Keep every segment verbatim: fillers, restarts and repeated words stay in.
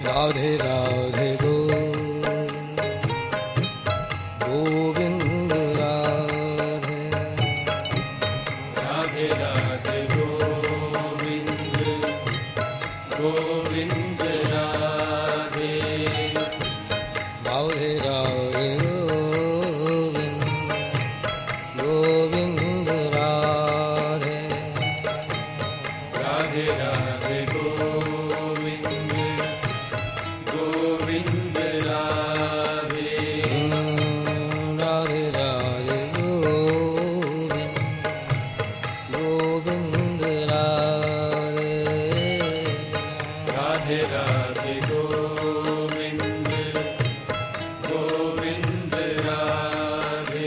राधे राधे गो गोविंद राधे राधे राधे गोविंद गोविंद राधे राधे राधे गोविंद राधे राधे राधे गोविंद गोविंद राधे राधे राधे गोविंद गोविंद राधे राधे राधे गोविंद गोविंद राधे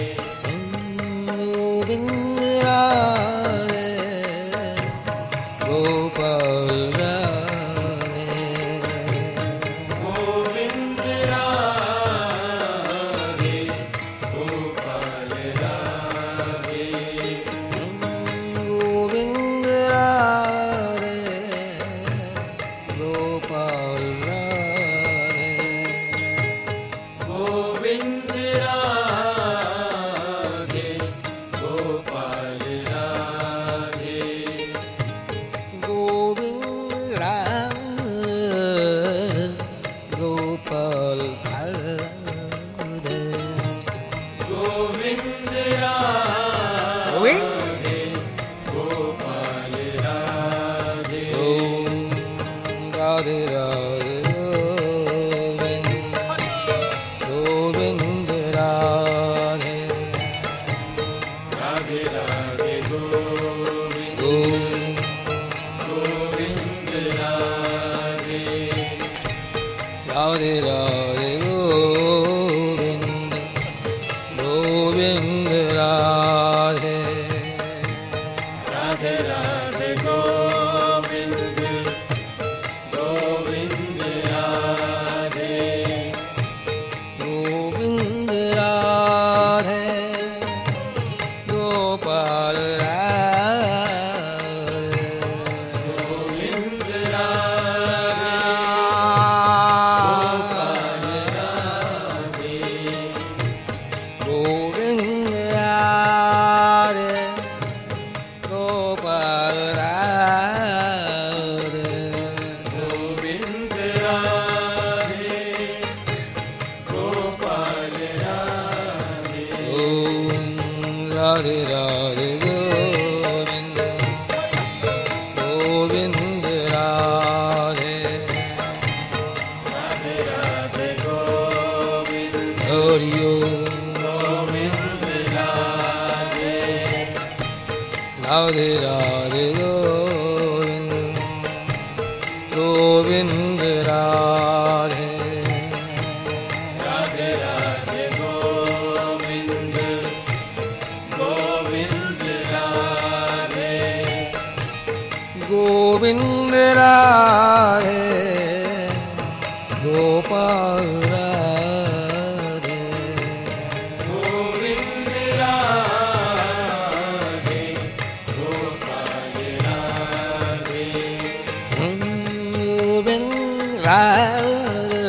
गोविंद राधे गोपाल राधे गोविंद राधे गोपाल राधे गोविंद राधे गोपाल राधे गोविंद राधे गोपाल राधे गोविंद राधे गोपाल राधे गोविंद राधे गोपाल राधे ओम राधे राधे गोविंद गोविंद राधे राधे राधे गोविंद ओम गोविंद राधे राधे राधे गोविंद गोविंद राधे राधे राधे गोविंद गोविंद राधे गोविंद राधे गोपाल राधे गोविंद राधे गोविंद राधे गोपाल राधे गोविंद राधे गोपाल राधे ओम राधे राधे गोविंद गोविंद राधे राधे राधे गोविंद हरि ओम गोविंद राधे राधे राधे गोविंद गोविंद राधे राधे राधे गोविंद गोविंद राधे गोविंद राधे गोपाल राधे गोविंद राधे गोपाल राधे गोविंद राधे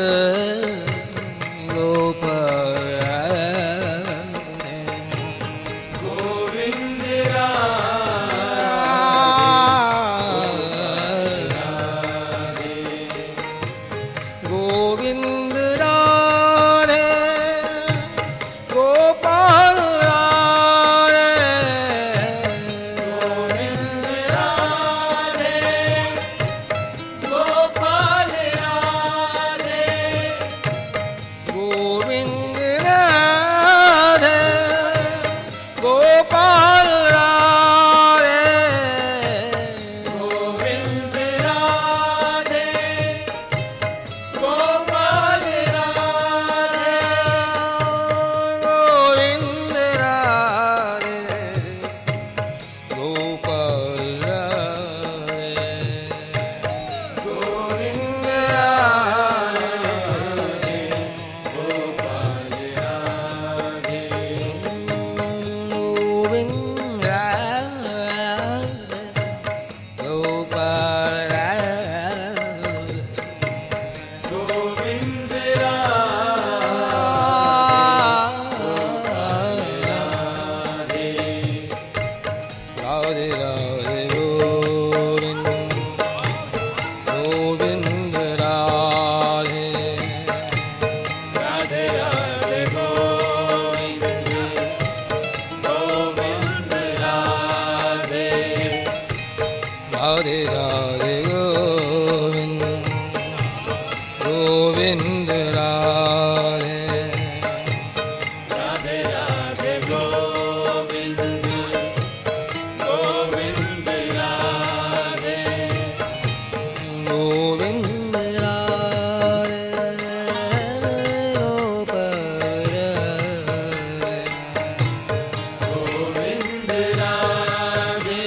गोपाल राधे गोविंद राधे गोविंद राधे गोपाल राधे गोविंद राधे गोपाल राधे गोविंद राधे गोपाल राधे गोविंद राधे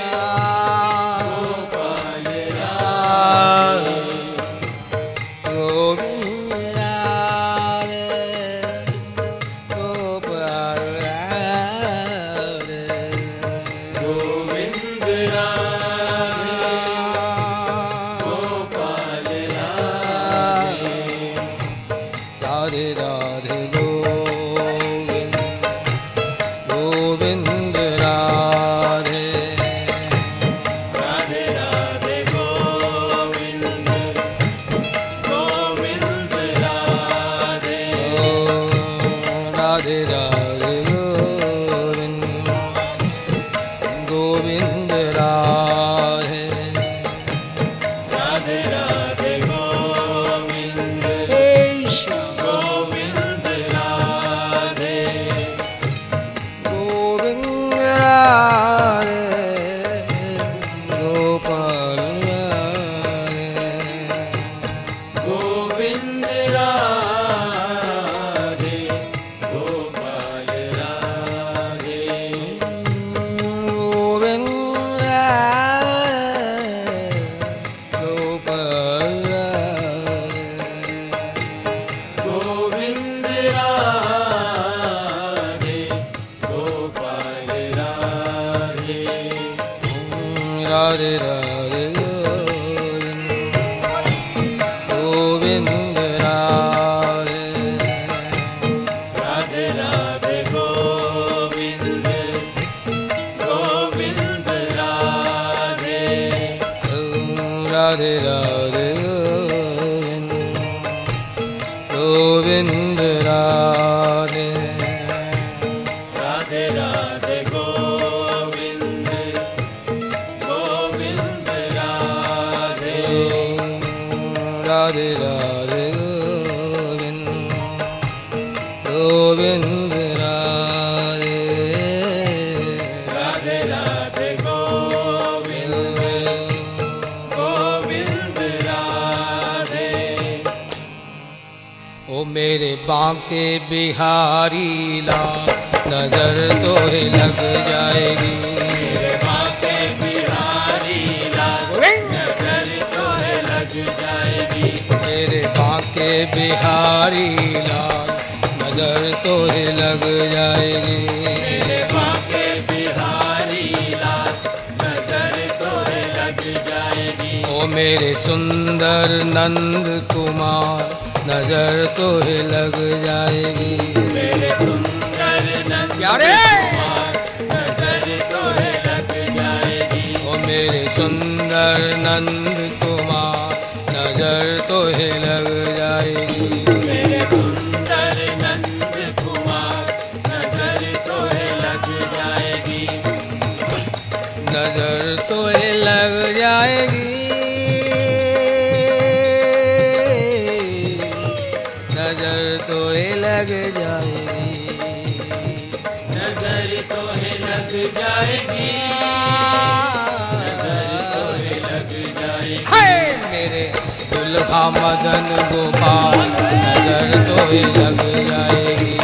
गोपाल राधे गोविंद राधे गोपाल राधे गोविंद राधे गोपाल राधे राधे राधे गोविंद गोविंद राधे राधे राधे गोविंद गोविंद राधे ओ राधे राधे गोविंद गोविंद राधे राधे राधे गोविंद हे श्याम गोविंद राधे गोविंद राधे गोपाल राधे गोविंद राधे गोपाल राधे गोविंद राधे गोपाल राधे गोविंद राधे गोपाल राधे राधे राधे गोविंद गोविंद राधे राधे राधे गोविंद गोविंद राधे राधे राधे गोविंद गोविंद राधे राधे राधे गोविंद गोविंद राधे राधे राधे गोविंद गोविंद राधे राधे राधे गोविंद गोविंद राधे ओ मेरे बांके बिहारी लाल नजर तो ही लग जाएगी मेरे बांके बिहारी लाल नजर तो है लग जाएगी मेरे बांके बिहारी लाल नजर तो ही लग जाएगी मेरे बांके बिहारी लाल नजर तो है लग जाएगी ओ मेरे सुंदर नंद कुमार नजर तो ही लग जाएगी मेरे सुंदर नंद प्यारे कुमार नजर तो है लग जाएगी ओ मेरे सुंदर नंद कुमार नजर तो ही लग जाएगी मेरे सुंदर नंद कुमार नजर तो है लग जाएगी नजर तो ही लग जाएगी नजर तो ही लग जाएगी नजर तो है लग जाएगी नजर तो है लग जाएगी हाय मेरे दुल्हा मदन गोपाल नजर तो ही लग जाएगी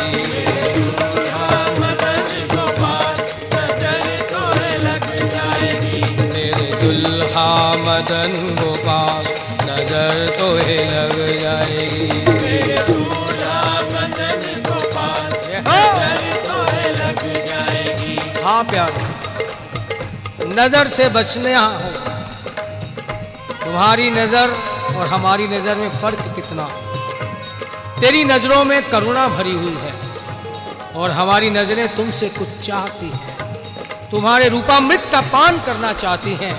मदन गोपाल नजर तो है लग जाएगी मेरे दुल्हा मदन गोपाल नजर तो ही लग जाएगी मेरे दूल्हा मदन गोपाल नजर तो है लग जाएगी हाँ प्यार नजर से बचने हो तुम्हारी नजर और हमारी नजर में फर्क कितना तेरी नजरों में करुणा भरी हुई है और हमारी नजरें तुमसे कुछ चाहती हैं तुम्हारे रूपामृत का पान करना चाहती हैं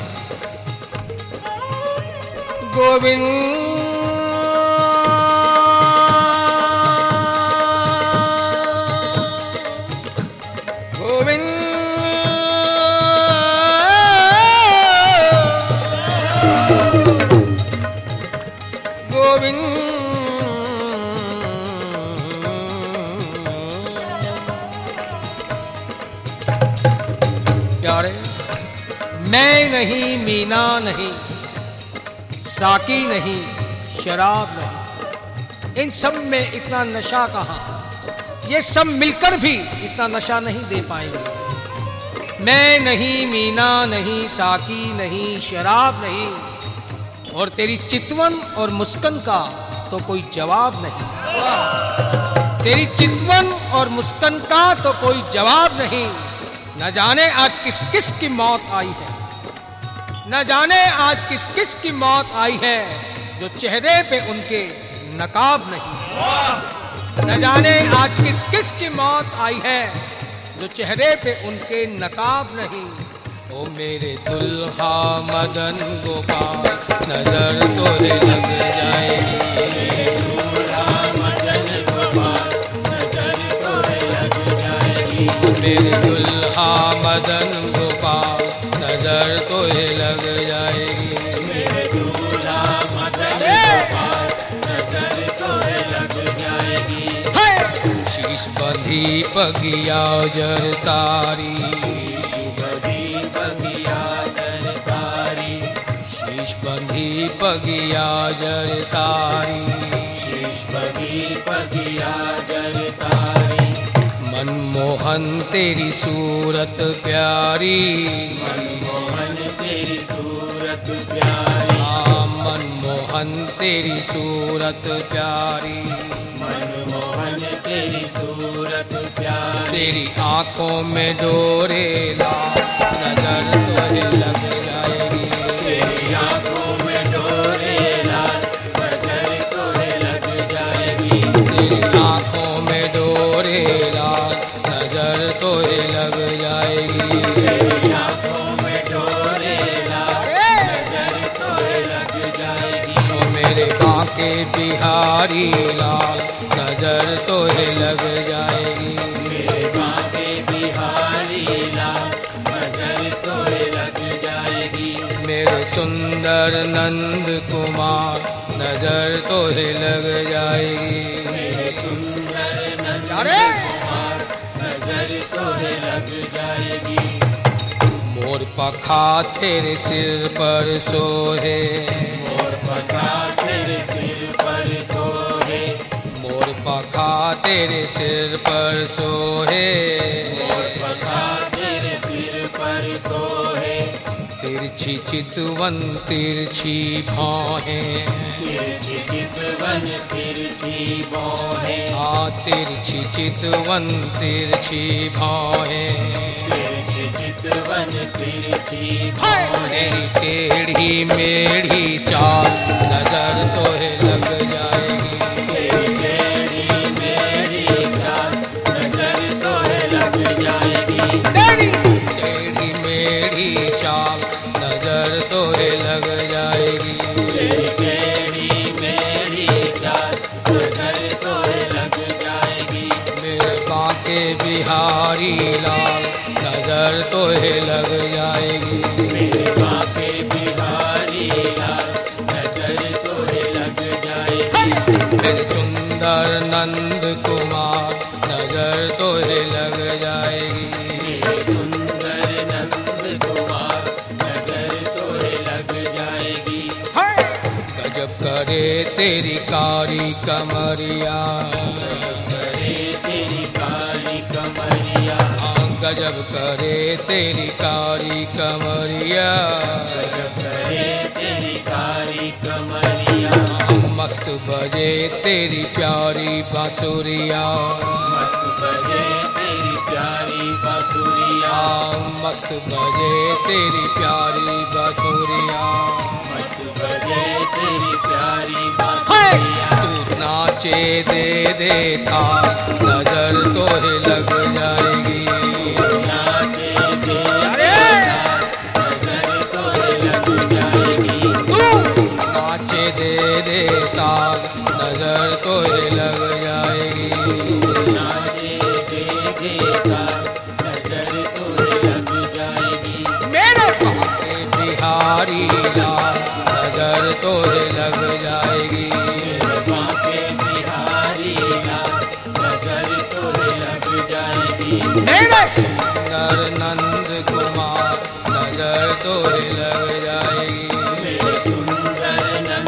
गोविंद गोविंद गोविंद प्यारे मैं नहीं मीना नहीं साकी नहीं, शराब नहीं। इन सब में इतना नशा कहाँ, ये सब मिलकर भी इतना नशा नहीं दे पाएंगे। मैं नहीं, मीना नहीं, साकी नहीं, शराब नहीं, और तेरी चितवन और मुस्कान का तो कोई जवाब नहीं। तेरी चितवन और मुस्कान का तो कोई जवाब नहीं। न जाने आज किस किस की मौत आई है, न जाने आज किस किस की मौत आई है, जो चेहरे पे उनके नकाब नहीं। न जाने आज किस किस की मौत आई है, जो चेहरे पे उनके नकाब नहीं। ओ मेरे दुल्हा मदन गोपाल, नजर तो है लग जाएगी। मेरे दूल्हा मदन गोपाल, नजर तो है लग जाएगी। मेरे दुल्हा मदन गोपाल, नजर तो है लग जाएगी। मेरे दूल्हा मदन गोपाल, नजर तो है लग जाएगी। शीश बंधी पगिया जर तारी, बंधी पगिया जर तारी, शीश बंधी पगिया जर तारी, शीश बंधी पगिया जर तारी। मनमोहन तेरी सूरत प्यारी, मनमोहन तेरी सूरत प्यारी, हाँ मनमोहन तेरी सूरत प्यारी। मनमोहन तेरी सूरत प्यारी। तेरी आंखों में डोरे ला, नजर तो है लग जाएगी। तेरी आंखों में डोरे लाल, नजर तो है लग जाएगी। तेरी आंखों में डोरे लाल, नजर तो है लग जाएगी। तेरी आंखों में डोरे लाल, नजर तो है लग जाएगी। ओ मेरे बाके बिहारी लाल, नजर तो है लग जाएगी। मेरे बाके बिहारी लाल, नजर तो है लग जाएगी। मेरे सुंदर नंद कुमार, नजर तो है लग जाएगी। मेरे सुंदर नंद अरे! कुमार, नजर तो है लग जाएगी। मोर पखा तेरे सिर पर सोहे, मोर पखा तेरे सिर पर सोहे, मोर पखा तेरे सिर पर सोहे। मोर पखा तेरे सिर पर सोहे। तिरछी चितवन तिरछी भौहें, तिरछी चितवन तिरछी भौहें, आ तिरछी चितवन तिरछी भौहें। तिरछी चितवन तिरछी भौहें। तेरी टेढ़ी मेढ़ी चाल, नजर तो है लग जाएगी। तेरी टेढ़ी मेढ़ी चाल, नजर तो है लग जाएगी। तेरी टेढ़ी मेढ़ी चाल, नजर तो है लग जाएगी। तेरी टेढ़ी मेढ़ी चाल, नजर तो है लग जाएगी। मेरे बाके बिहारी लाल, नजर तो है लग जाएगी। मेरे बाके बिहारी लाल, नजर तो है लग जाएगी। मेरे सुंदर नंद कुमार, नजर तो है लग जाएगी। मेरे सुंदर नंद कुमार, नजर तो है लग जाएगी। गजब करे तेरी कारी कमरिया, करे तेरी काली कमरिया, हाँ गजब करे तेरी कारी कमरिया। गजब करे तेरी काली कमरिया। मस्त बजे तेरी प्यारी बांसुरिया, मस्त बजे तेरी प्यारी बांसुरिया, मस्त बजे तेरी प्यारी बांसुरिया। मस्त बजे तेरी प्यारी बांसुरिया। तू नाचे दे दे था, नजर तो है लग जाएगी। नाचे दे अरे! नजर तो है लग जाएगी। तू नाचे दे दे था, नजर तो है लग जाएगी। नाचे दे देता, नजर तो है लग जाएगी। मेरे बाके बिहारी लाल, नजर तो है लग जाएगी। मेरे बाके बिहारी लाल, नजर तो है लग जाएगी। मेरे सुंदर नंद कुमार, नजर तो है लग जाएगी। मेरे सुंदर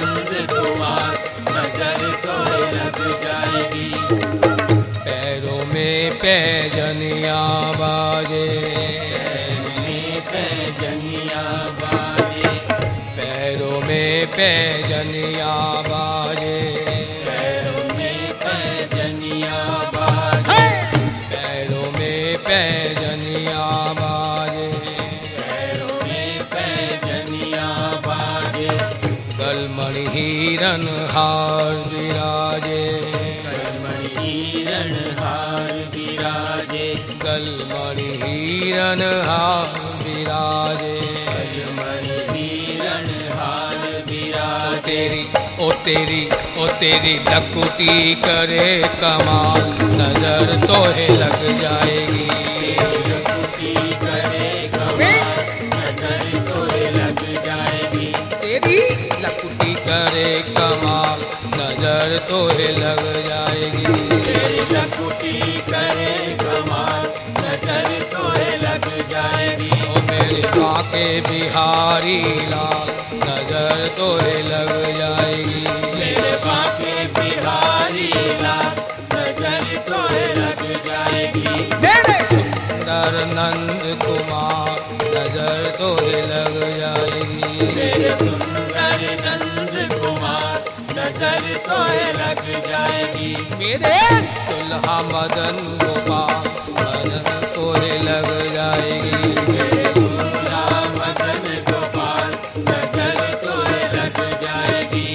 बाजे, पैरों में पैजनिया बाजे, पैरों में पैजनिया बाजे, पैरों में पैजनिया बाजे, गलमणि हिरन हार विराजे, गलमणि हिरण हार विराजे, गलमणि हिरन हार विराजे, गलमणि हिरण हार विराजे। तेरी ओ तेरी ओ तेरी लकुटी करे कमाल, नजर तो है लग जाएगी, लकुटी करे कमाल, नजर तो लग जाएगी, तेरी लकुटी करे कमाल, नजर तो है लग जाएगी, तेरी लकुटी करे कमाल, नजर तो लग जाएगी। ओ मेरे बाके बिहारी लाल, नजर तो है लग जाएगी, मेरे बाके बिहारी लाल, नजर तो लग जाएगी, मेरे सुंदर नंद कुमार, नजर तो है लग जाएगी, मेरे सुंदर नंद कुमार, नजर तो लग जाएगी, मेरे दुल्हा मदन गोपाल, नजर तो है लग जाएगी, मेरे दूल्हा मदन गोपाल, नजर तो लग जाएगी,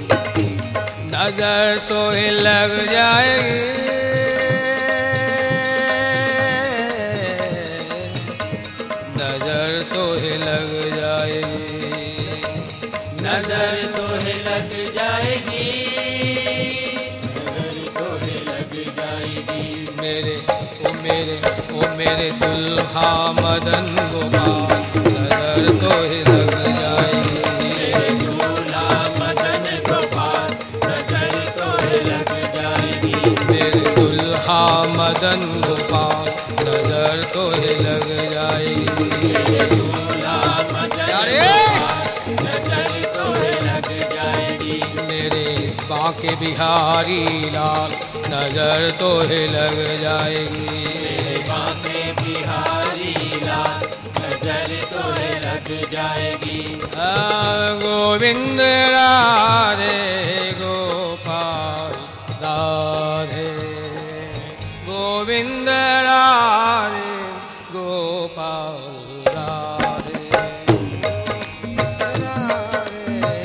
नजर तो है लग जाएगी, नजर तो है लग जाएगी, नजर तो लग जाएगी, नजर तो लग जाएगी, मेरे ओ मेरे ओ मेरे दुल्हा मदन गोपाल, नजर तो है लग जाएगी, मेरे दूल्हा मदन गोपाल, नजर तो लग जाएगी, मेरे दुल्हा मदन गोपाल, नजर तो है लग जाएगी, मेरे दूल्हा मदन अरे! गोपाल, नजर तो लग जाएगी, मेरे बाके बिहारी लाल, नजर तो है लग जाएगी, मेरे बाके बिहारी लाल, नजर तो लग जाएगी, आ, गोविंद राधे गोपाल राधे, गोविंद राधे गोपाल राधे, राधे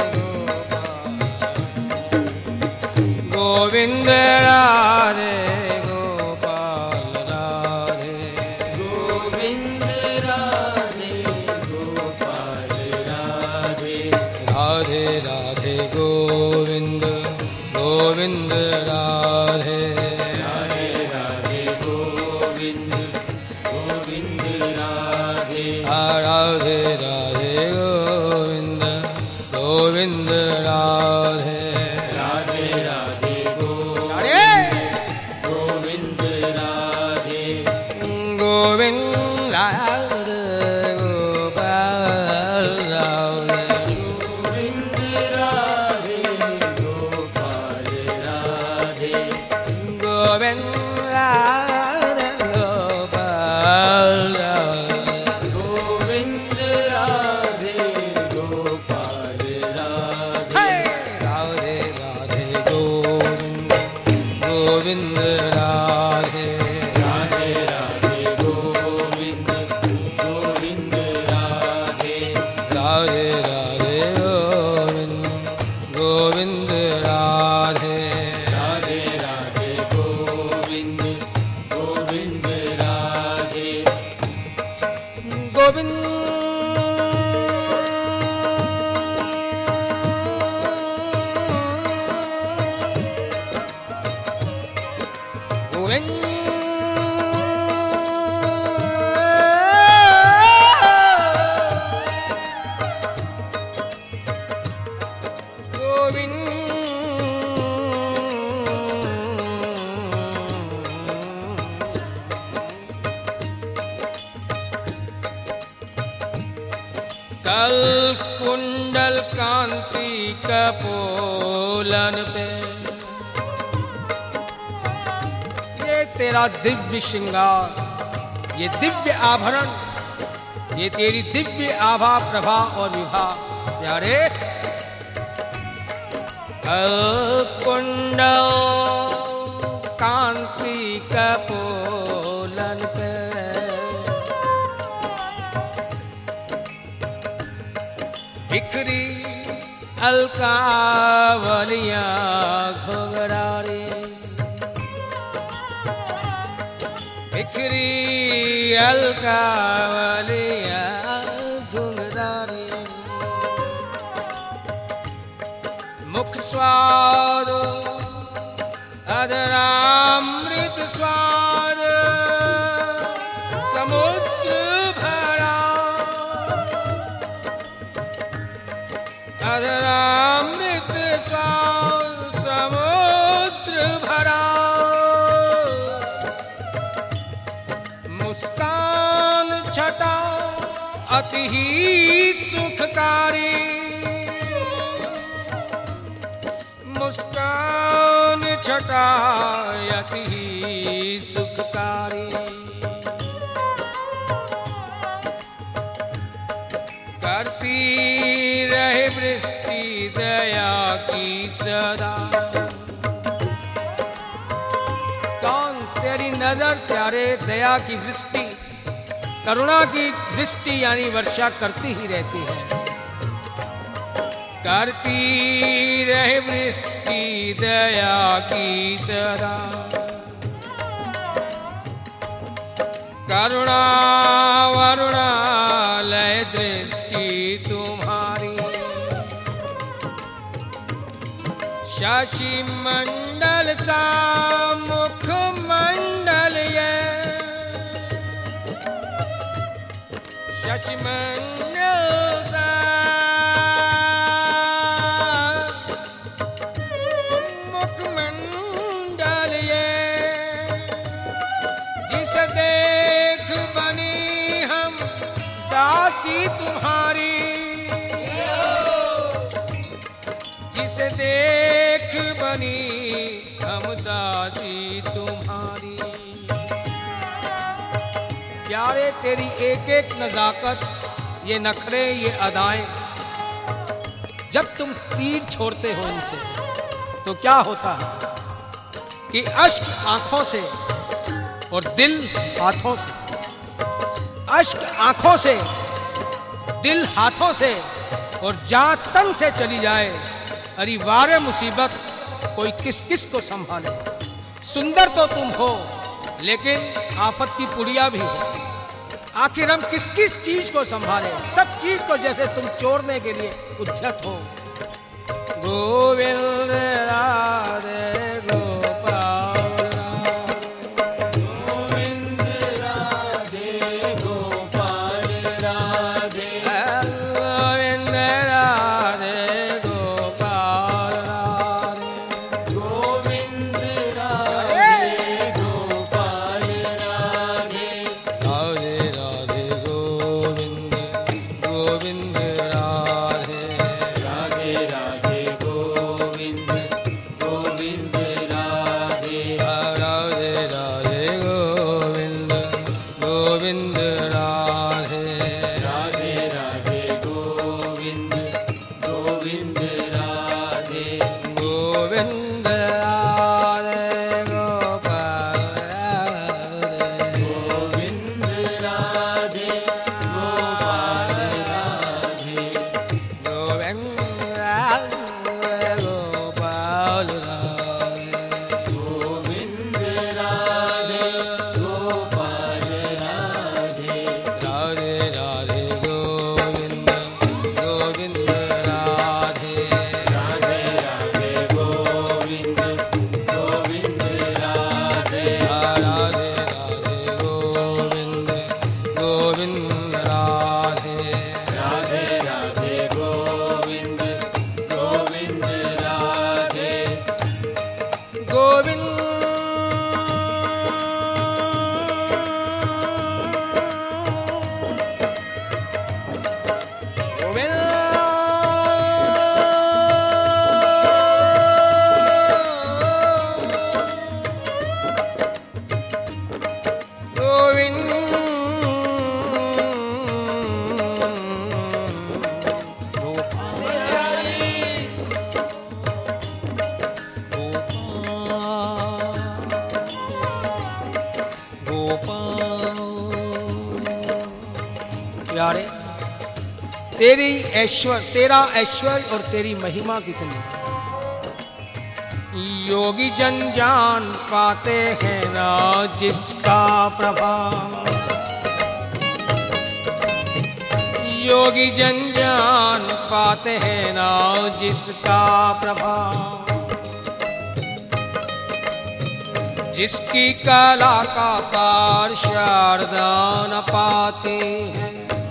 गोपाल, गोविंद राधे गोपाल राधे, गोविंद राधे गोपाल राधे, राधे राधे गोविंद गोविंद राधे, राधे राधे गोविंद गोविंद राधे, राधे राधे गोविंद गोविंद राधे, राधे राधे गोविंद गोविंद राधे, गोविंद राधे गोपाल राधे, गोविंद राधे गोपाल राधे, गोविंद राधे गोपाल राधे, गोविंद राधे गोपाल राधे, राधे राधे गोविंद गोविंद राधे, राधे राधे गोविंद गोविंद राधे, राधे राधे गोविंद गोविंद राधे, राधे राधे गोविंद गोविंद राधे, गोविंद गोविंद कल कुंडल कांति कपोलन पे ये तेरा दिव्य श्रृंगार, ये दिव्य आभरण, ये तेरी दिव्य आभा प्रभा और विभा प्यारे। कुंडल कांति कपोलन पे बिखरी अलकावलियां घुंघरारी बिखरी अलकावलियां घुंघरारी मुख स्वाद अधरामृत स्वाद समुद्र भरा अधरामृत स्वाद समुद्र भरा मुस्कान छटा अति ही सुखकारी मुस्कान छटा अति ही सुखकारी करती रहे वृष्टि दया की सदा। कौन तेरी नजर प्यारे दया की वृष्टि करुणा की वृष्टि यानी वर्षा करती ही रहती है करती रहे वृष्टि दया की सदा। करुणा वरुणालय दृष्टि तुम्हारी शशि मंडल सा मुख मंडल ये शशि मंडल सा मुख मंडल ये जिसे देख बनी हम दासी तुम्हारी जिसे देख बनी हम दासी तुम्हारी। प्यारे तेरी एक एक नजाकत ये नखरे ये अदाएं जब तुम तीर छोड़ते हो इनसे तो क्या होता है कि अश्क आंखों से और दिल हाथों से अश्क आंखों से दिल हाथों से और जान तन से चली जाए। अरे वारे मुसीबत कोई किस किस को संभाले। सुंदर तो तुम हो लेकिन आफत की पुड़िया भी हो। आखिर हम किस किस चीज को संभाले। सब चीज को जैसे तुम चोरने के लिए उद्यत हो। गोविंद राधे प्यारे, तेरी ऐश्वर्य, तेरा ऐश्वर्य और तेरी महिमा कितनी। योगी जन जान पाते हैं ना जिसका प्रभाव, योगी जन जान पाते हैं ना जिसका प्रभाव। जिसकी कला का पार शारदा न पाती है,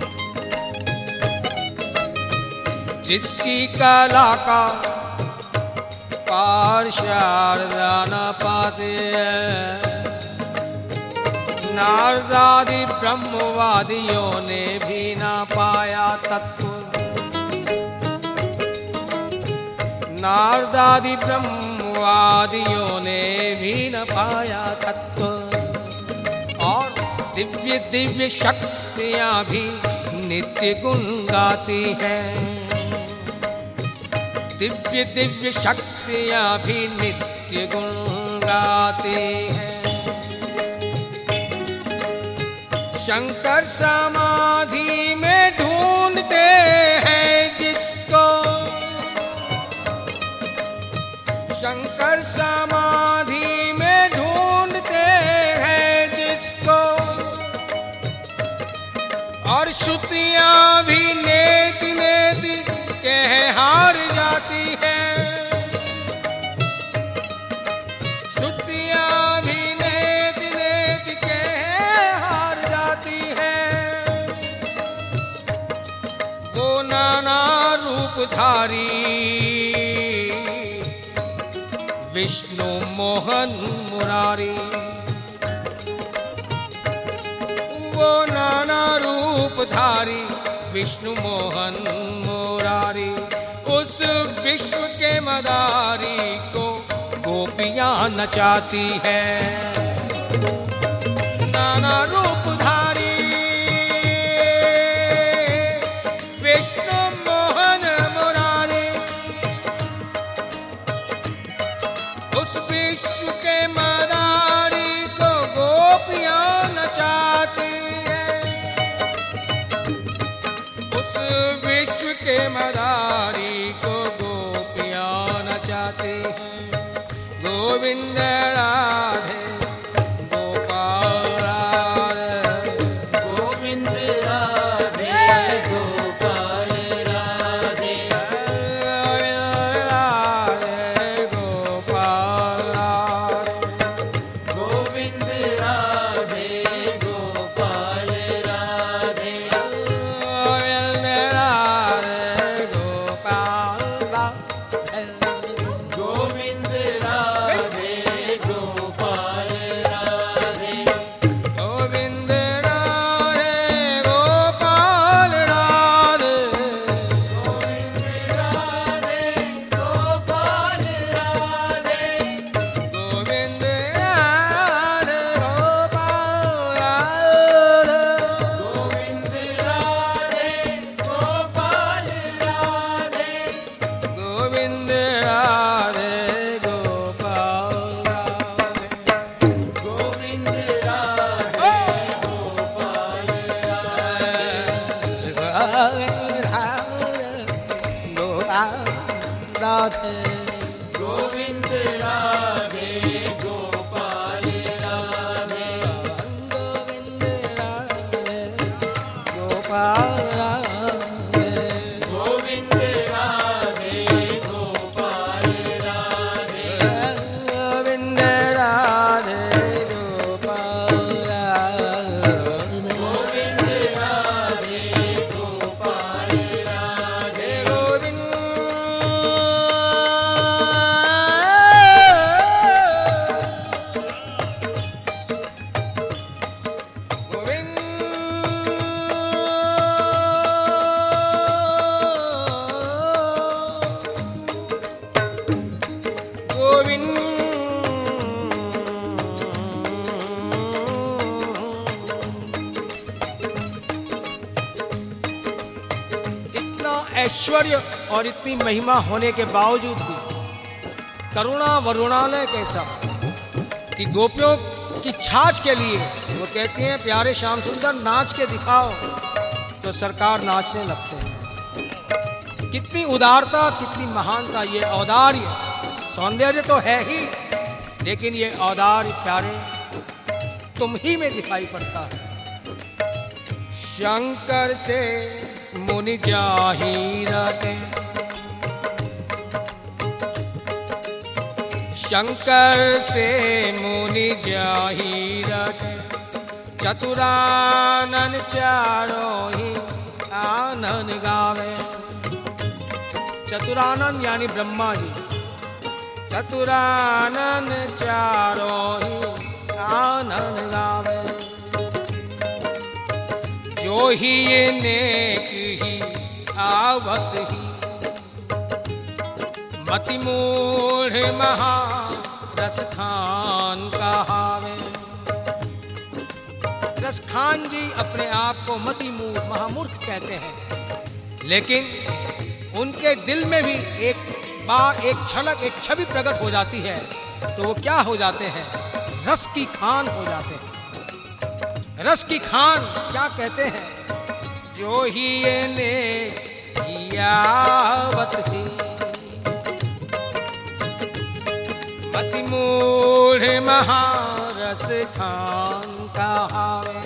जिसकी कला का पार शारदा न पाती है। नारदादि ब्रह्मवादियों ने भी ना पाया तत्व, नारदादि ब्रह्मवादियों ने भी न पाया तत्व। और दिव्य दिव्य शक्तियां भी नित्य गुण गाती हैं, दिव्य दिव्य शक्तियां भी नित्य गुण गाती हैं। शंकर समाधि में ढूंढते हैं जिसको, शंकर समाधि में ढूंढते हैं जिसको। और श्रुतियां भी नेति नेति कह हार जाती है, श्रुतियां भी नेति नेति कह हार जाती है। वो नाना रूपधारी विष्णु मोहन मुरारी, वो नाना रूपधारी विष्णु मोहन मुरारी। उस विश्व के मदारी को गोपियां नचाती है। नाना रूपधारी विष्णु मोहन मुरारी, उस विश्व के मदारी को गोपियां नचाती है। उस विश्व के मदारी को गोपियां नचाती हैं। गोविंद राधे गोपाल राधे, गोविंद राधे गोपाल राधे, राधे गोपाल राधे, गोविंद राधे गोपाल राधे, गोविंद राधे गोपाल राधे, गोविंद राधे गोपाल राधे, गोविंद राधे गोपाल राधे, गोविंद राधे गोपाल राधे, गोविंद राधे गोपाल राधे, गोविंद राधे गोपाल राधे, गोविंद राधे गोपाल राधे, गोविंद राधे गोपाल राधे, गोविंद राधे गोपाल राधे, गोविंद राधे गोपाल राधे, गोविंद राधे गोपाल राधे, गोविंद राधे गोपाल राधे, गोविंद राधे गोपाल राधे, गोविंद ऐश्वर्य और इतनी महिमा होने के बावजूद भी करुणा वरुणालय कैसा कि गोपियों की छाछ के लिए वो कहती हैं प्यारे श्याम सुंदर नाच के दिखाओ, तो सरकार नाचने लगते हैं। कितनी उदारता, कितनी महानता, ये औदार्य, सौंदर्य तो है ही, लेकिन ये औदार्य प्यारे तुम ही में दिखाई पड़ता है। शंकर से मुनि जाहि रटे, शंकर से मुनि जाहि रटे, चतुरानन चारों ही आनंद गावे। चतुरानन यानी ब्रह्मा जी, चतुरानन चारों ही आनंद गावे। जो ही ये नेक ही आवत ही, मति मूढ़ महा रस खान कहावे। रस खान जी अपने आप को मति मूढ़, महामूर्ख कहते हैं, लेकिन उनके दिल में भी एक बार, एक झलक, एक छवि प्रकट हो जाती है, तो वो क्या हो जाते हैं? रस की खान हो जाते हैं। रस की खान क्या कहते हैं? जो ही ये ने यावत ही, मति मूढ़ महारस खान कहावे।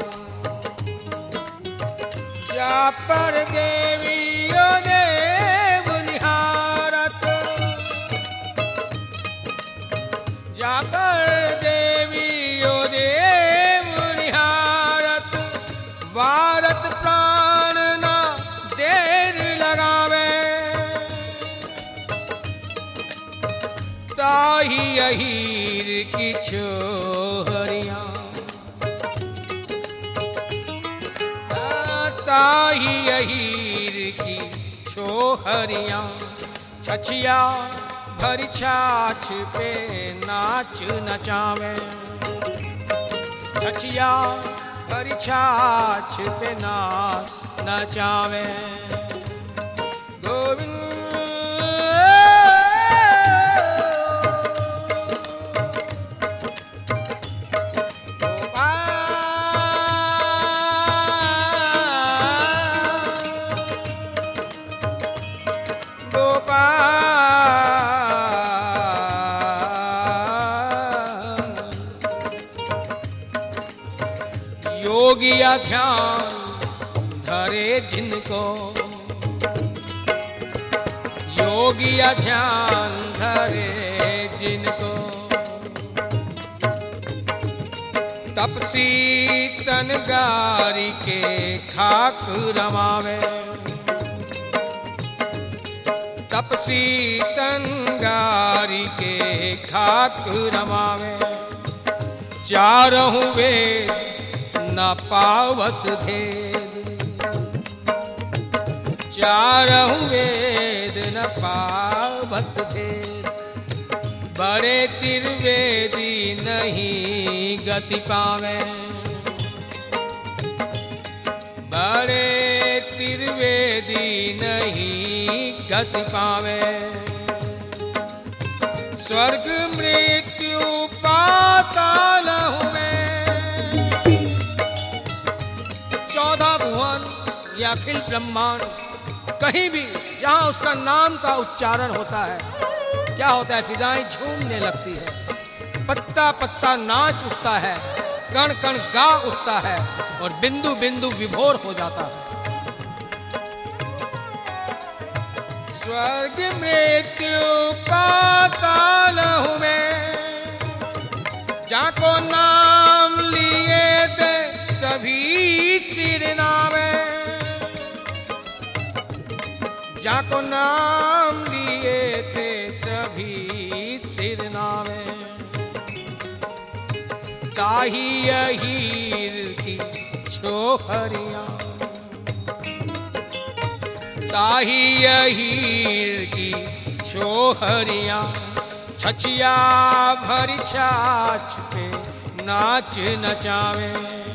जा पर देवियों देव निहारत, जा पर देवियों देव निहारत, वारत प्राण ना देर लगावे। ताही अहीर की छोहरियां, ताही अहीर की छोहरियां, छछिया भरी छाछ पे नाच नचावे। छछिया भरी छाछ पे नाच नचावे। गोविंद योगिया ध्यान धरे जिनको, योगिया ध्यान धरे जिनको, तपसी तन गारी के खाक रमावे। तपसी तन गारी के खाक रमावे। चारहु वेद न पावत भेद, चारहु वेद न पावत भेद, बड़े त्रिवेदी नहीं गति पावे। बड़े त्रिवेदी नहीं गति पावे। स्वर्ग मृत्यु पाताल में, चौदह भुवन या अखिल ब्रह्मांड, कहीं भी जहां उसका नाम का उच्चारण होता है, क्या होता है? फिजाएं झूमने लगती है, पत्ता पत्ता नाच उठता है, कण कण गा उठता है और बिंदु बिंदु विभोर हो जाता है। स्वर्ग मृत्यु पाताल में, जाको नाम लिए थे सभी सिर नामे। जाको नाम लिए थे सभी सिर नामे। ताही अहीर की छोहरियां, ताही अहीर की छोहरियां, छछिया भरी छाछ पे नाच नचावे।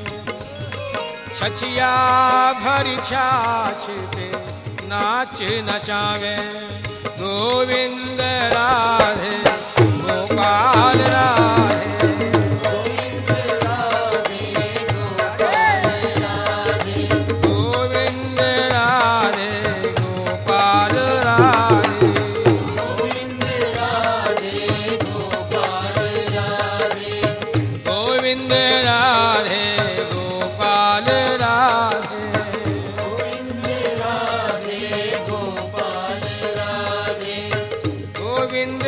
छछिया भरी छाछ पे नाच नचावे। गोविंद राधे गोपाल राधे, गोविंद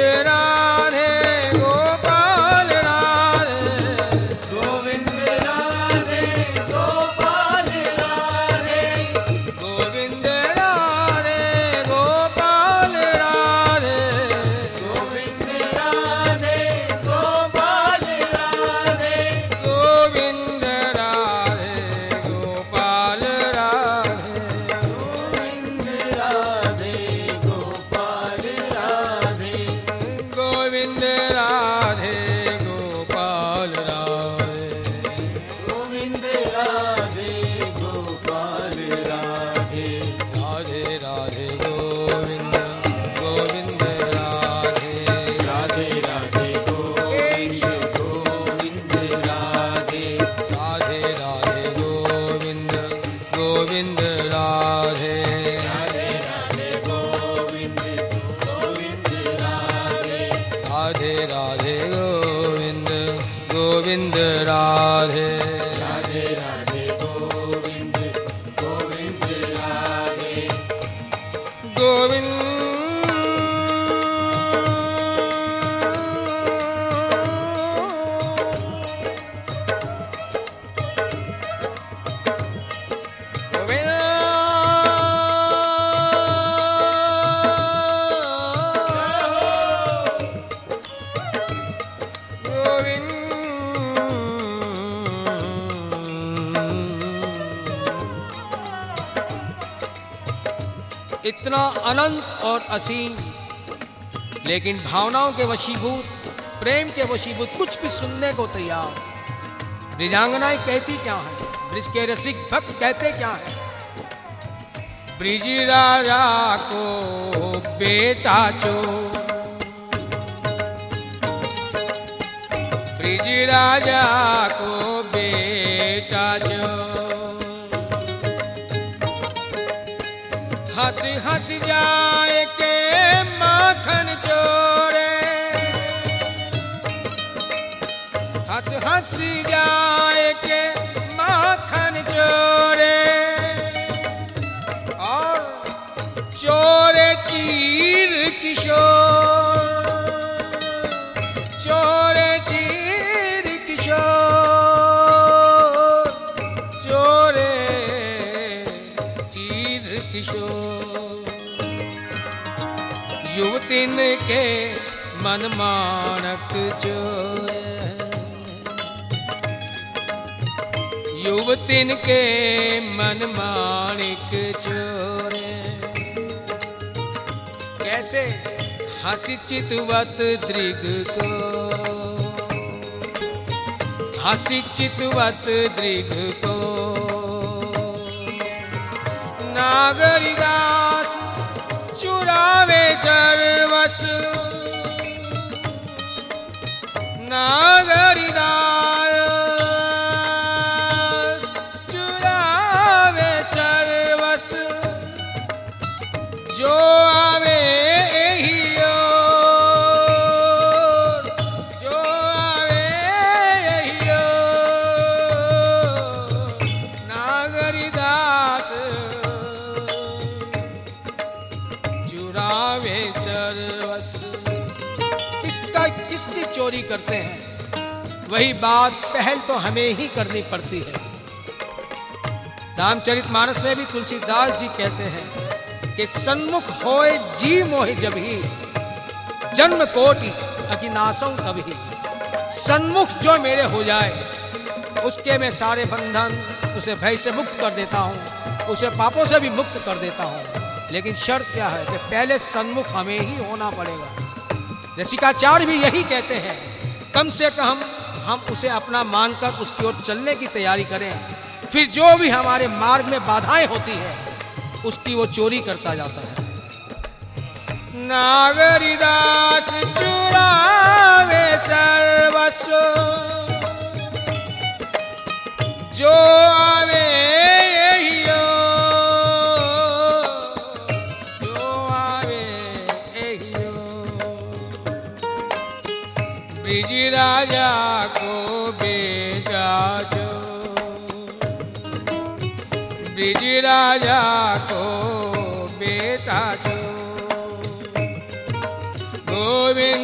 राधे गोपाल राधे गोविंद राधे गोपाल राधे गोविंद राधे गोपाल राधे गोविंद राधे गोपाल राधे गोविंद राधे गोपाल राधे गोविंद राधे गोपाल राधे गोविंद राधे गोपाल राधे गोविंद राधे गोपाल राधे राधे राधे गोविंद गोविंद राधे राधे राधे गोविंद गोविंद राधे राधे राधे गोविंद गोविंद राधे राधे राधे गोविंद गोविंद राधे राधे राधे गोविंद गोविंद राधे राधे राधे गोविंद गोविंद राधे गोविंद इतना अनंत और असीम, लेकिन भावनाओं के वशीभूत, प्रेम के वशीभूत कुछ भी सुनने को तैयार। ब्रिजांगनाएं कहती क्या है, ब्रिज के रसिक भक्त कहते क्या है। ब्रिज राजा को बेटा चो, ब्रिज राजा को बेटा चो, हंस हंस जाए के माखन चोरे, हंस हंस जाए के माखन चोरे, और चोरे चीर किशोर, चोरे चीर किशोर, चोरे चीर किशोर। युवतिन के मन मानक चोरे, युवतिन के मन माणिक चोरे। कैसे? हंसी चितवत दृग को, हंसी चितवत दृग को, नागरिदास चुरावे सर्वस, नागरिदास चुरावे सर्वस, जो आवे एही ओर, जो आवे एही ओर, नागरिदास चुरावे सर्वस। किसका किसकी चोरी करते हैं? वही बात पहल तो हमें ही करनी पड़ती है। रामचरितमानस में भी तुलसीदास जी कहते हैं कि सन्मुख होए जी मोहि जभी, जन्म कोटि अकिनासौ तभी। सन्मुख जो मेरे हो जाए उसके मैं सारे बंधन, उसे भय से मुक्त कर देता हूँ, उसे पापों से भी मुक्त कर देता हूँ। लेकिन शर्त क्या है कि पहले सन्मुख हमें ही होना पड़ेगा। रसिकाचार्य भी यही कहते हैं, कम से कम हम उसे अपना मानकर उसकी ओर चलने की तैयारी करें, फिर जो भी हमारे मार्ग में बाधाएं होती है उसकी वो चोरी करता जाता है। नागरिदास चुरावे सर्वस्व, जो आवे यही ओर, जो आवे यही ओर। ब्रिज राजा को बेटा जो, ब्रिज राजा को बेटा जो, गोविंद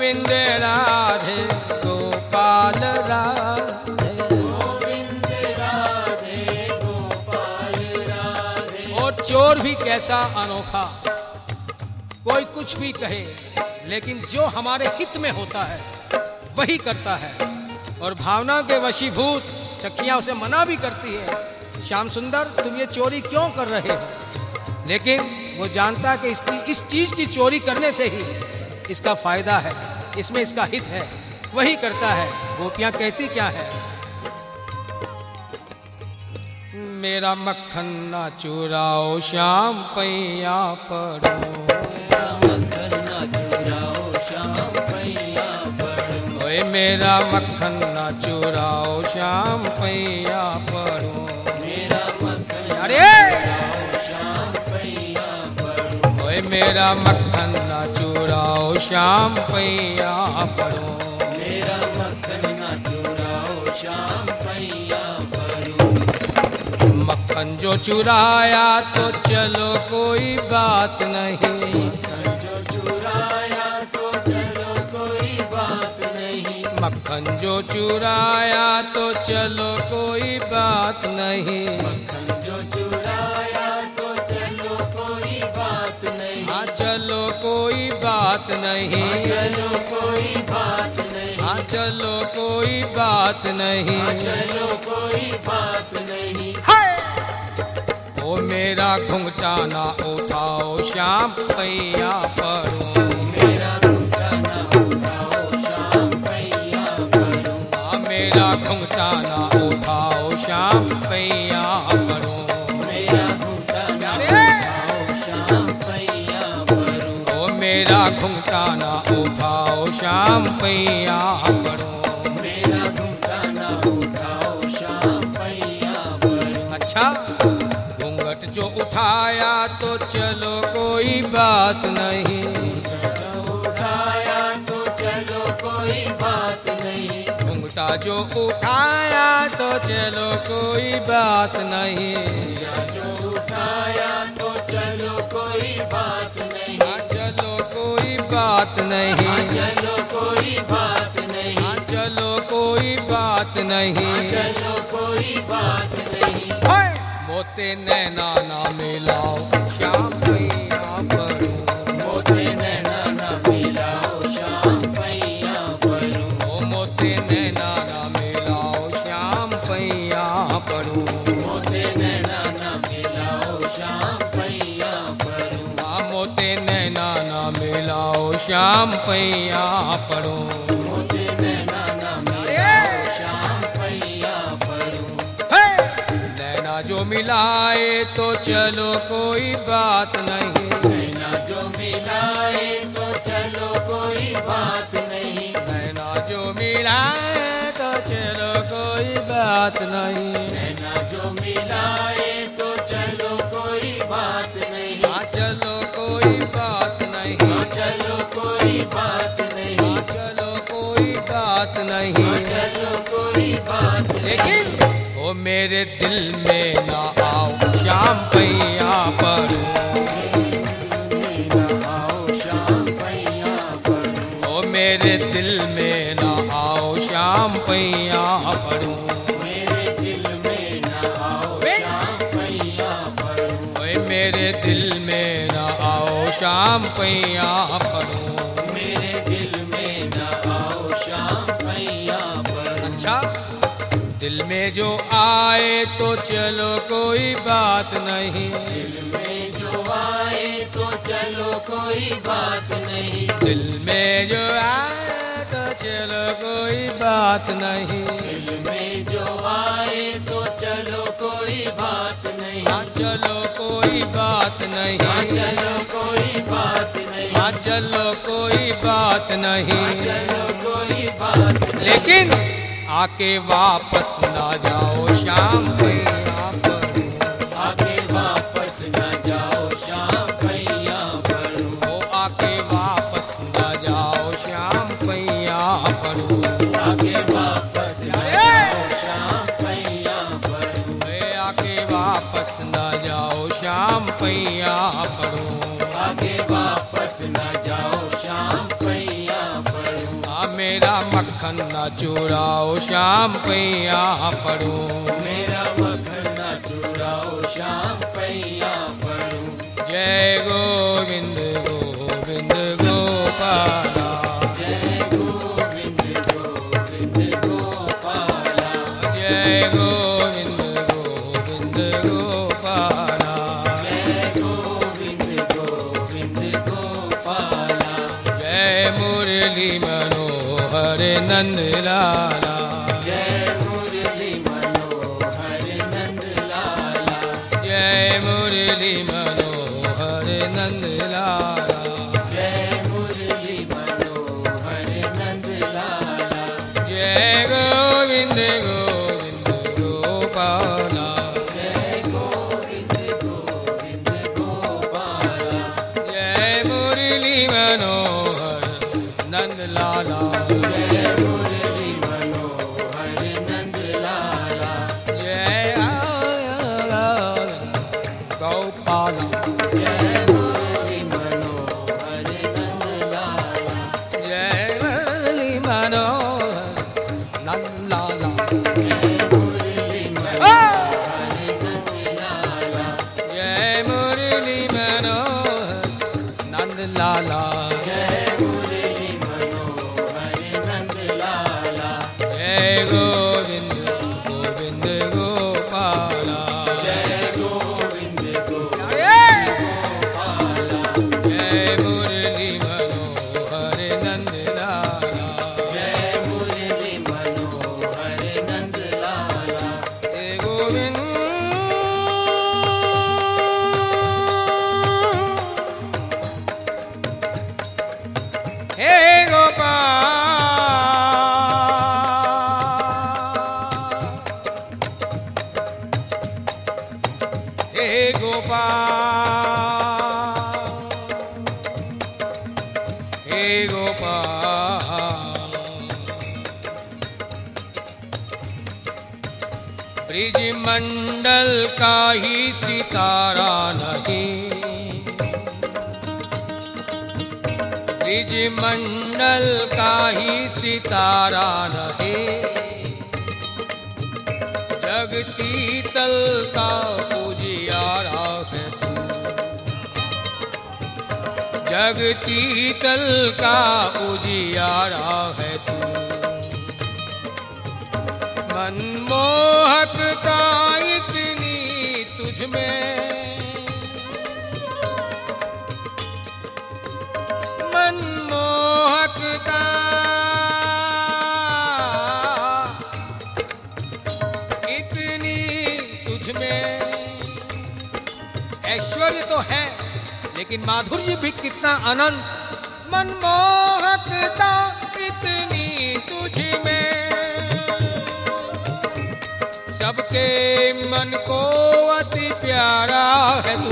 गोविंद राधे गोपाल राधे, गोविंद राधे गोपाल राधे। और चोर भी कैसा अनोखा, कोई कुछ भी कहे लेकिन जो हमारे हित में होता है वही करता है। और भावना के वशीभूत सखियां उसे मना भी करती है, श्याम सुंदर तुम ये चोरी क्यों कर रहे हो, लेकिन वो जानता कि इसकी इस चीज की चोरी करने से ही इसका फायदा है, इसमें इसका हित है, वही करता है। गोपियां कहती क्या है, मेरा मक्खन ना चुराओ श्याम पैया पड़ो, मक्खन ना चुराओ श्याम पैया पड़ो, ओए मेरा मक्खन ना चुराओ श्याम पैया पड़ो, मेरा मक्खन अरे चुराओ श्याम पैया पड़ो, ओए मेरा मक्खन ना चुराओ श्याम पैया पड़ो, मेरा मक्खन ना चुराओ श्याम पैया पड़ो। मक्खन जो चुराया तो चलो कोई बात नहीं, मक्खन जो चुराया तो चलो कोई बात नहीं, मक्खन जो चुराया तो चलो कोई बात नहीं, मक्खन जो चुराया तो चलो कोई बात नहीं, हाँ चलो कोई बात नहीं, चलो कोई बात नहीं, हाँ चलो कोई बात नहीं, चलो कोई बात नहीं। ओ मेरा घुंघटा ना उठाओ श्याम पैया पड़ो, मेरा घुंघटा ना उठाओ श्याम पैया पड़ो, हाँ मेरा घुंघटा ना उठाओ श्याम पैया पड़ो, मेरा घुंघटा ना उठाओ श्याम पैया पड़ो, ओ मेरा घुंघटा ना उठाओ श्याम पैया पड़ो। मेरा घुंघटा ना उठाओ श्याम पैया पड़ो। अच्छा घूंघट जो उठाया तो चलो कोई बात नहीं, उठाया तो चलो कोई बात नहीं, घूंघटा जो उठाया तो चलो कोई बात नहीं, जो उठाया तो चलो कोई बात नहीं, हाँ चलो कोई बात नहीं, चलो कोई बात नहीं, हाँ चलो कोई बात नहीं, चलो कोई बात नहीं। हाय! मोते नैना ना मिलाओ श्याम पैया पड़ो, मोसे नैना ना मिलाओ श्याम पैया पड़ो, ओ मोते नैना ना मिलाओ श्याम पैया पड़ो, मोसे नैना ना मिलाओ श्याम पैया पड़ो, हाँ मोते नैना ना मिलाओ श्याम पैया पड़ो, मोसे नैना ना मिलाओ श्याम पैया पड़ो, नैना जो मिलाए तो चलो कोई बात नहीं, नैना जो मिलाए तो चलो कोई बात नहीं, नैना जो मिलाए तो चलो कोई बात नहीं, नैना जो मिलाए तो चलो कोई बात नहीं, हाँ चलो कोई बात नहीं, चलो कोई बात नहीं, हाँ चलो कोई बात नहीं, चलो कोई बात नहीं। लेकिन ओ मेरे दिल में ना आओ श्याम पैया पड़ो, मेरा आओ श्याम पैया पड़ो, ओ मेरे दिल में ना आओ श्याम पैया पड़ो, मेरे दिल में ना आओ श्याम पैया पड़ो, ओए मेरे दिल में ना आओ श्याम पैया पड़ो। मेरे दिल में ना आओ श्याम पैया पड़ो। अच्छा दिल में जो आए तो चलो कोई बात नहीं, दिल में जो आए तो चलो कोई बात नहीं, दिल में जो आए तो चलो कोई बात नहीं, दिल में जो आए तो चलो कोई बात नहीं, हाँ चलो कोई बात नहीं, चलो कोई बात नहीं, हाँ चलो कोई बात नहीं, चलो कोई बात नहीं। लेकिन आके वापस ना जाओ श्याम पैया पड़ो, आके वापस न जाओ श्याम पैया पड़ो, ओ आके वापस ना जाओ श्याम पैया पड़ो, आके वापस न जाओ श्याम पैया पड़ो, ए आके वापस ना जाओ श्याम पैया पड़ो, आके वापस न जाओ श्याम पैया पड़ो, मेरा मक्खन ना चुराओ श्याम पैया पड़ूं। मेरा मक्खन ना चुराओ श्याम पैया पड़ूं। जय गोविंद गोविंद गोपाला। जय गोविंद गोविंद गोपाला। जय गोविंद गोविंद गोपाला। जय गोविंद गोविंद गोपाला। जय मुरली मनोहर नंद लाला। जय मुरली मनोहर नंद लाला। जय मुरली मनोहर नंद लाला। जय मुरली मनोहर नंद लाला। जय गोविंद गोविंद गोपाला। जय गोविंद गोविंद गोपाला। जय मुरली मनोहर नंद लाला। जय मुरली मनोहर नंद लाला। जय गोपाला। जय मुरली मनोहर नंद लाला। जय मुरली मनोहर नंद लाला। जय मुरली मनोहर नंद लाला। जय मुरली मनोहर नंद लाला। जय मुरली मनोहर नंद लाला। जय गोविंद गोविंद गोपाला। जय गोविंद गोविंद गोपाला। जय मुरली मनोहर नंद लाला। जय मुरली मनोहर नंद लाला। जय गोविंद हे गोपाल। हे गोपाल। हे गोपाल। ब्रिज मंडल का ही सितारा नहीं, ब्रिज मंडल का ही सितारा नहीं, जगती तल का उजियारा है तू, जगती तल का उजियारा है तू। मनमोहकता इतनी तुझ में, मनमोहकता इतनी तुझ में। ऐश्वर्य तो है लेकिन माधुर्य भी कितना अनंत। मनमोहकता इतनी तुझ में, सबके मन को अति प्यारा है तू,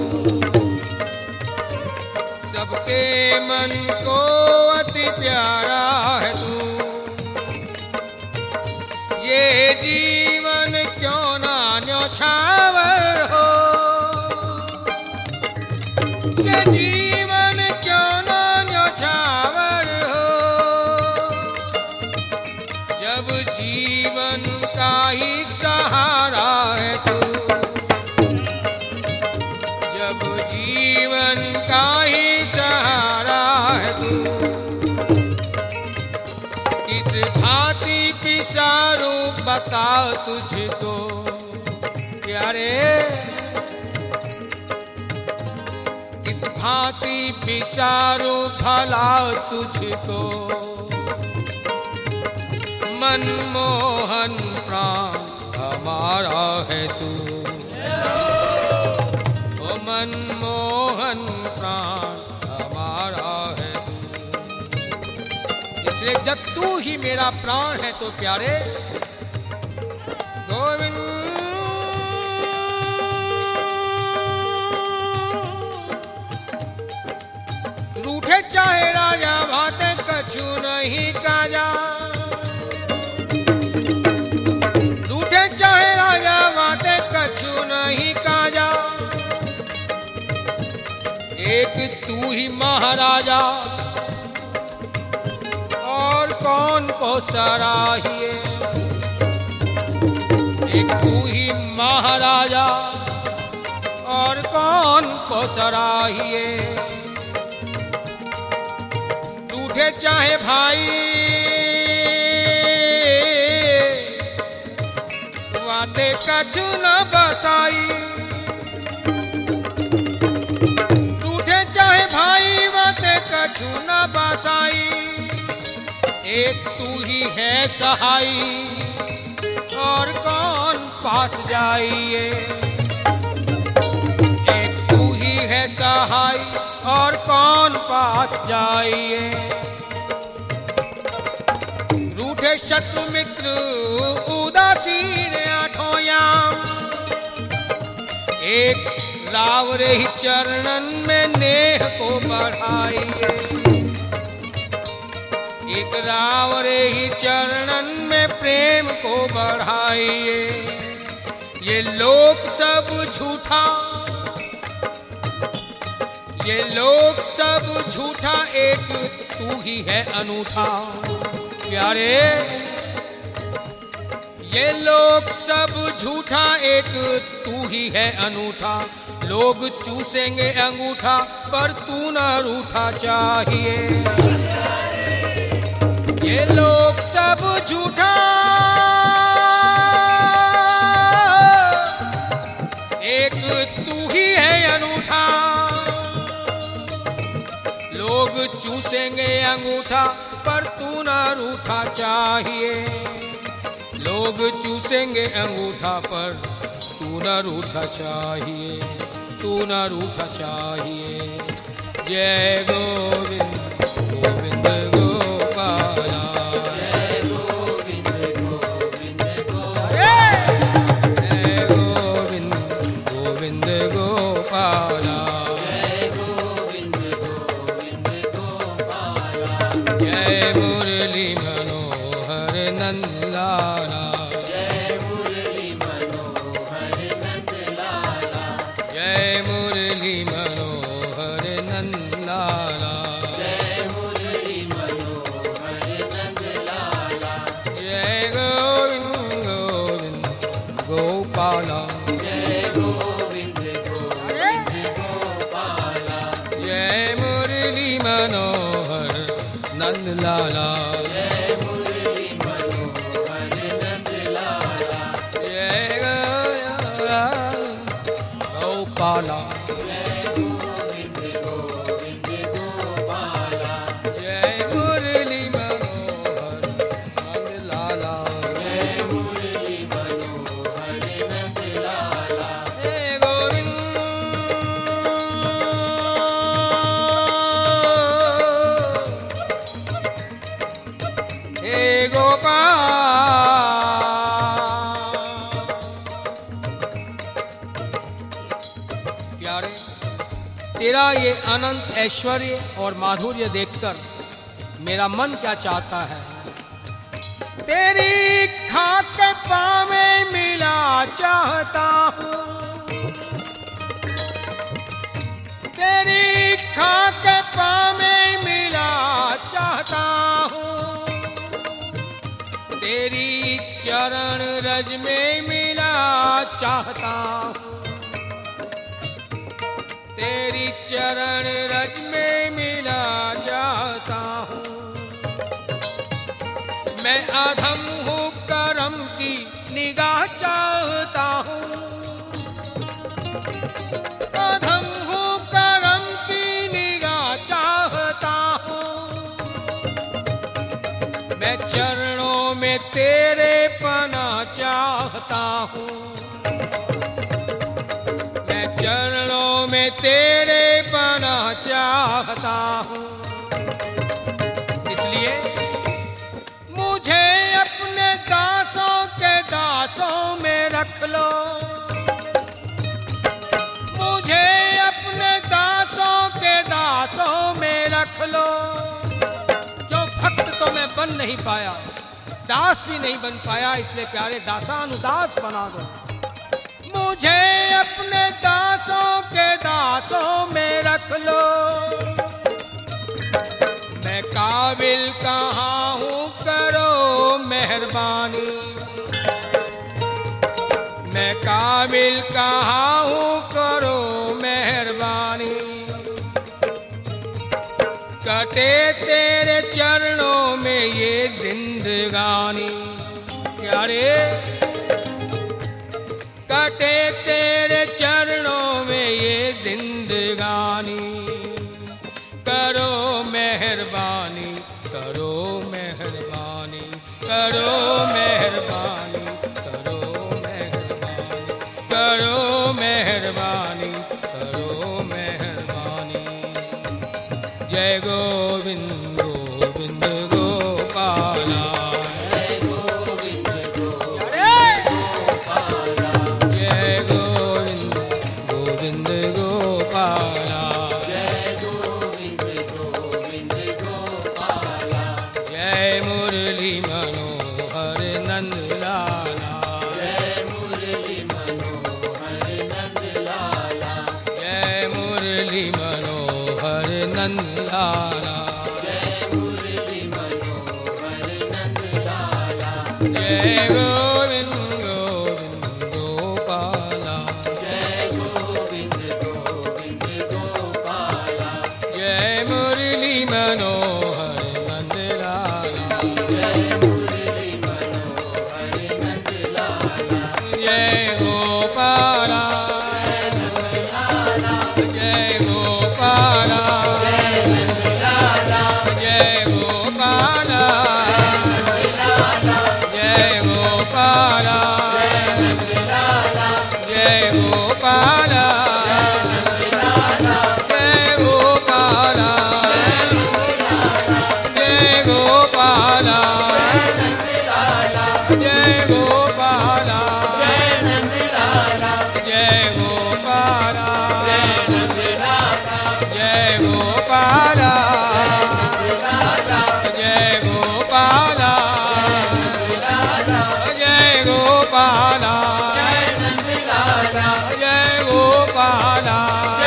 सबके मन को अति प्यारा है तू। ये जीवन क्यों ना न्योछावर हो, ये जीवन क्यों ना न्योछावर हो, जब जीवन का ही सहारा है तू, जब जीवन का ही सहारा है तू। किस भांति पिसारू बता तुझको प्यारे, किस भांति पिसारू भला तुझको। मनमोहन प्राण हमारा है तू, ओ मनमोहन प्राण हमारा है तू। इसलिए जब तू ही मेरा प्राण है तो प्यारे गोविंद। रूठे चाहे राजा भाते कछु नहीं काजा, रूठे चाहे राजा भाते कछु नहीं काजा। एक तू ही महाराजा और कौन को सराहिए। एक तू ही महाराजा और कौन को सराहिए। रूठे चाहे भाई वाते कछु न बसाई। रूठे चाहे भाई वाते कछु न बसाई। एक तू ही है सहाई और कौन पास जाइए। एक तू ही है सहाय और कौन पास जाइए। रूठे शत्रु मित्र उदासीन आठों याम। एक राव रे ही चरणन में नेह को बढ़ाइए। एक राव रे ही चरणन में प्रेम को बढ़ाइए। ये लोक सब झूठा, ये लोक सब झूठा, एक तू ही है अनूठा। प्यारे ये लोग सब झूठा, एक तू ही है अनूठा। लोग चूसेंगे अंगूठा पर तू न रूठा चाहिए। ये लोग सब झूठा, एक तू ही है अनूठा। लोग चूसेंगे अंगूठा पर तू न रूठा चाहिए। लोग चूसेंगे अंगूठा पर तू न रूठा चाहिए। तू न रूठा चाहिए। जय गोविंद गोविंद गोपाला। जय गोविंद गोविंद गोपाला। जय गोविंद गोविंद गोपाला। जय गोविंद गोविंद गोपाला। जय मुरली मनोहर नंदलाला। जय मुरली मनोहर नंदलाला। जय मुरली मनोहर नंदलाला। जय मुरली मनोहर नंदलाला। जय गोविंद गोविंद गोपाला। जय गोविंद गोविंद गोपाला। जय मुरली मनोहर नंदलाला। जय मुरली मनोहर नंदलाला। जय गोपाला। जय गोविंद गोविंद गोपाला। जय मुरली मनोहर नंदलाला। जय मुरली मनोहर नंदलाला। जय गोविंद हे गोपाल। प्यारे तेरा ये अनंत ऐश्वर्य और माधुर्य देखकर मेरा मन क्या चाहता है। तेरी खाक पावे मिला चाहता हूँ। तेरी खाक पावे मिला चाहता हूँ। तेरी चरण रज में मिला चाहता हूँ। तेरी चरण रज में मिला चाहता हूँ। मैं अधम हूँ करम की निगाह चाहता हूँ। अधम हूँ करम की निगाह चाहता हूँ। मैं चरणों में तेरे पना चाहता हूँ। मैं चरणों में तेरे पना चाहता हूँ। इसलिए मुझे अपने दासों के दासों में रख लो। मुझे अपने दासों के दासों में रख लो। क्यों भक्त तो मैं बन नहीं पाया, दास भी नहीं बन पाया, इसलिए प्यारे दासानुदास बना दो। मुझे अपने दासों के दासों में रख लो। मैं काबिल कहाँ हूँ मेहरबानी। मैं काबिल कहाँ हूँ करो मेहरबानी। कटे तेरे चरणों में ये जिंदगानी। क्या रे? कटे तेरे चरणों में ये जिंदगानी। करो मेहरबानी, करो मेहरबानी, करो मेहरबानी, करो मेहरबानी, करो मेहरबानी, करो मेहरबानी। जय गोविंद गोविंद गोपाला। जय गोविंद गोविंद गोपाला। जय गोविंद गोविंद गोपाला। जय गोविंद गोविंद गोपाला। जय मुरली मनोहर नंद लाला। जय मुरली मनोहर नंद लाला। जय मुरली मनोहर नंद लाला। जय मुरली मनोहर नंद लाला। जय गोविंद गोविंद गोपाला। जय गोविंद गोविंद गोपाला। जय मुरली मनोहर नंद लाला। जय मुरली मनोहर नंद लाला। जय गोपाला। जय गोपाला। जय गोपाला। जय गोपाला। जय गोपाला। जय गोपाला। जय गोपाला। जय गोपाला। जय गोपाला। जय गोपाला। जय गोपाला। जय गोपाला। जय गोपाला।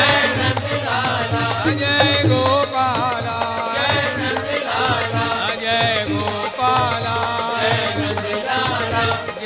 जय गोपाला। जय गोपाला।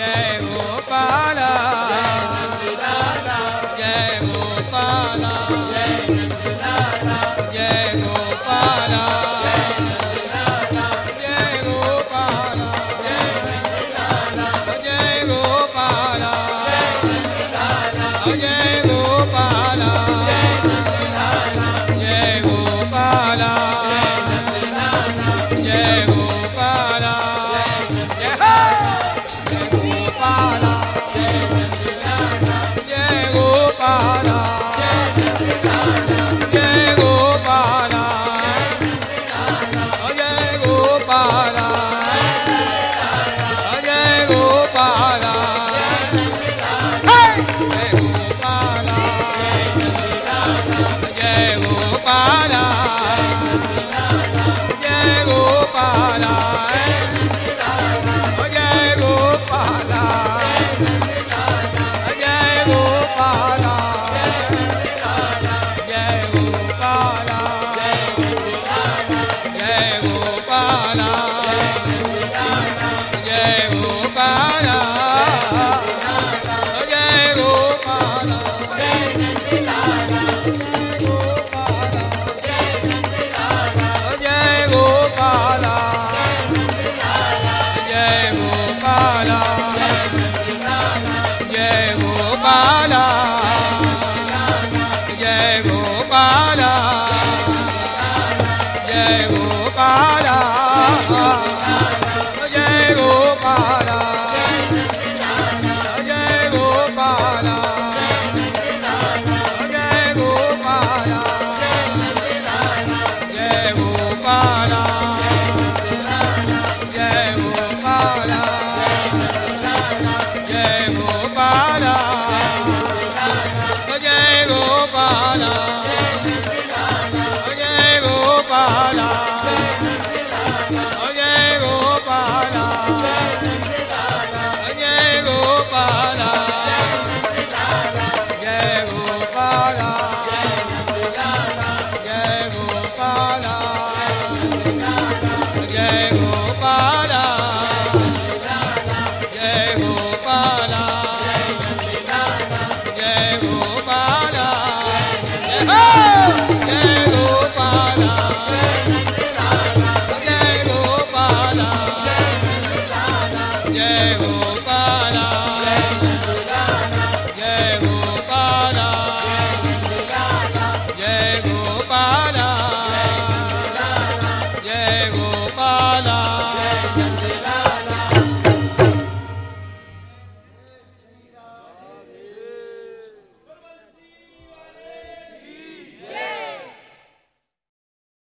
जय हो